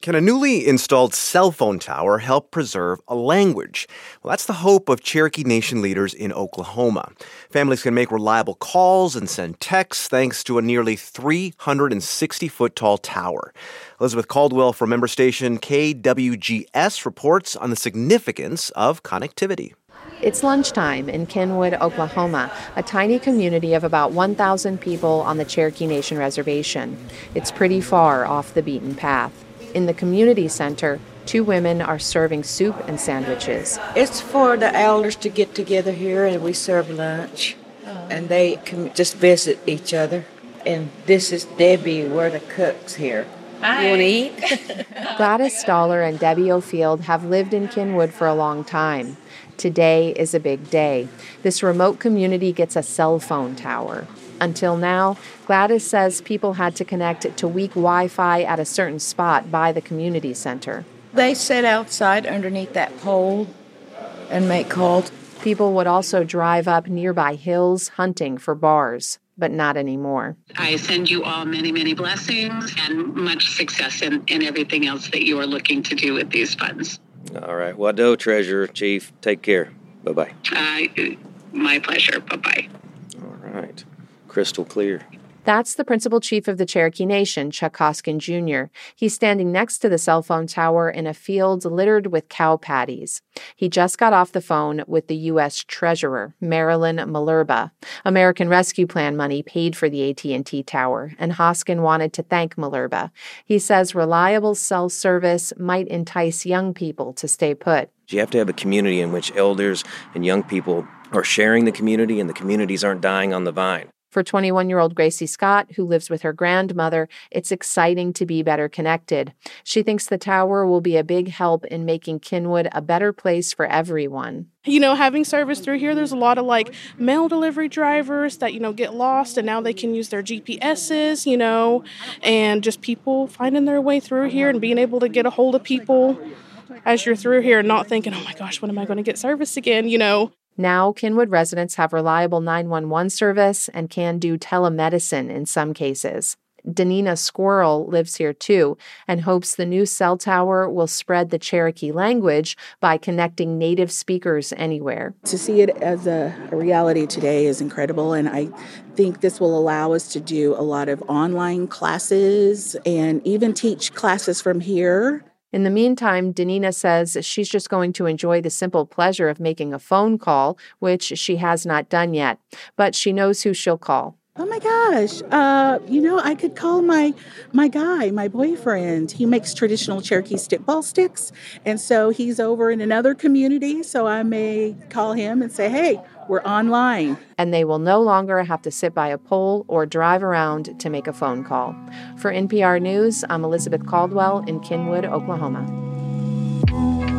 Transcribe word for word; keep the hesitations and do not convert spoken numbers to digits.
Can a newly installed cell phone tower help preserve a language? Well, that's the hope of Cherokee Nation leaders in Oklahoma. Families can make reliable calls and send texts thanks to a nearly three hundred sixty foot tall tower. Elizabeth Caldwell from member station K W G S reports on the significance of connectivity. It's lunchtime in Kenwood, Oklahoma, a tiny community of about one thousand people on the Cherokee Nation Reservation. It's pretty far off the beaten path. In the community center, two women are serving soup and sandwiches. It's for the elders to get together here and we serve lunch. And they can just visit each other. And this is Debbie, we're the cooks here. Hi. You want to eat? Gladys Stoller and Debbie O'Field have lived in Kenwood for a long time. Today is a big day. This remote community gets a cell phone tower. Until now, Gladys says people had to connect to weak Wi-Fi at a certain spot by the community center. They sit outside underneath that pole and make calls. People would also drive up nearby hills hunting for bars, but not anymore. I send you all many, many blessings and much success in, in everything else that you are looking to do with these funds. All right. Wado, Treasurer, Chief, take care. Bye-bye. Uh, my pleasure. Bye-bye. All right. Crystal clear. That's the principal chief of the Cherokee Nation, Chuck Hoskin Junior He's standing next to the cell phone tower in a field littered with cow patties. He just got off the phone with the U S Treasurer, Marilyn Malerba. American Rescue Plan money paid for the A T and T tower, and Hoskin wanted to thank Malerba. He says reliable cell service might entice young people to stay put. You have to have a community in which elders and young people are sharing the community and the communities aren't dying on the vine. For twenty-one-year-old Gracie Scott, who lives with her grandmother, it's exciting to be better connected. She thinks the tower will be a big help in making Kenwood a better place for everyone. You know, having service through here, there's a lot of, like, mail delivery drivers that, you know, get lost, and now they can use their G P S's, you know, and just people finding their way through here and being able to get a hold of people as you're through here and not thinking, oh, my gosh, when am I going to get service again, you know? Now, Kenwood residents have reliable nine one one service and can do telemedicine in some cases. Danina Squirrel lives here too and hopes the new cell tower will spread the Cherokee language by connecting native speakers anywhere. To see it as a, a reality today is incredible, and I think this will allow us to do a lot of online classes and even teach classes from here. In the meantime, Danina says she's just going to enjoy the simple pleasure of making a phone call, which she has not done yet. But she knows who she'll call. Oh my gosh, uh, you know, I could call my my guy, my boyfriend. He makes traditional Cherokee stickball sticks, and so he's over in another community, so I may call him and say, hey, we're online. And they will no longer have to sit by a pole or drive around to make a phone call. For N P R News, I'm Elizabeth Caldwell in Kenwood, Oklahoma.